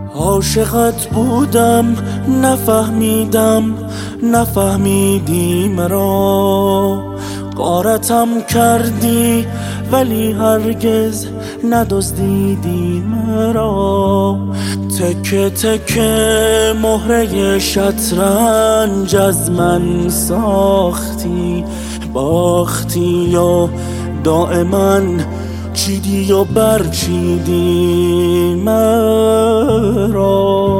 عاشقت بودم نفهمیدی مرا. غارتم کردی ولی هرگز ندزدیدی مرا. تکه تکه مهره شطرنج از من ساختی، باختی و دائما چیدی و برچیدی مرا.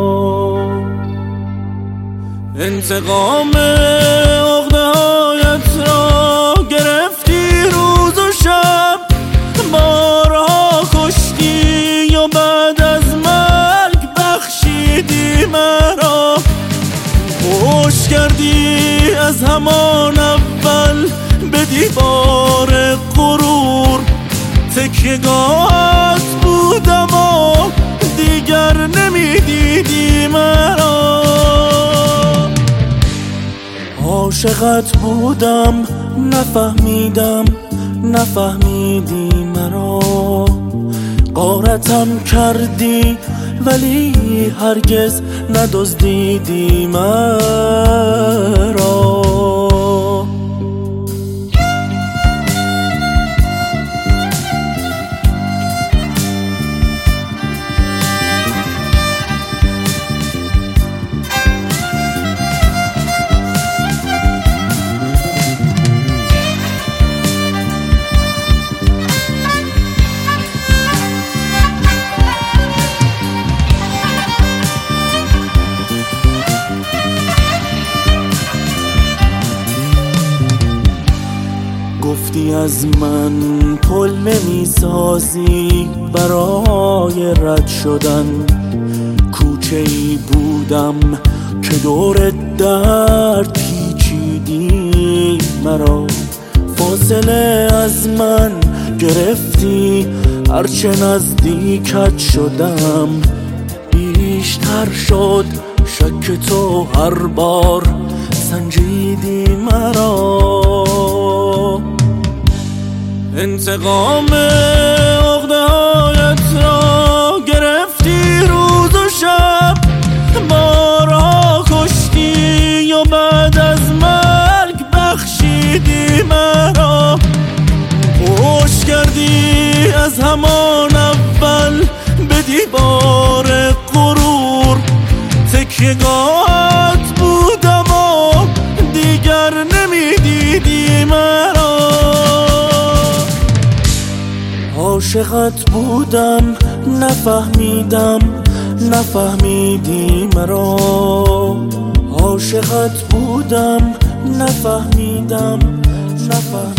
انتقام عقده‌هایت را گرفتی روز و شب، بارها کشتی و بعد از مرگ بخشیدی مرا. پشت کردی از همان اول به دیوار غرور، تکیه‌گاهت بودم و دیگر نمیدیدی مرا. عاشقت بودم نفهمیدی مرا. غارتم کردی ولی هرگز ندزدیدی مرا. گفتی از من پل نمی‌سازی برای رد شدن، کوچه‌ای بودم که دور درد پیچیدی مرا. فاصله از من گرفتی، هرچه نزدیکت شدم بیشتر شد شک تو، هر بار سنجیدی مرا. انتقام عقده‌هایت را گرفتی روز و شب، بارها کشتی و بعد از مرگ بخشیدی مرا. پشت کردی از همان اول به دیوار غرور، تکیه‌گاهت بودم و دیگر نمیدیدی مرا. عاشقت بودم نفهمیدی مرا. عاشقت بودم نفهمیدم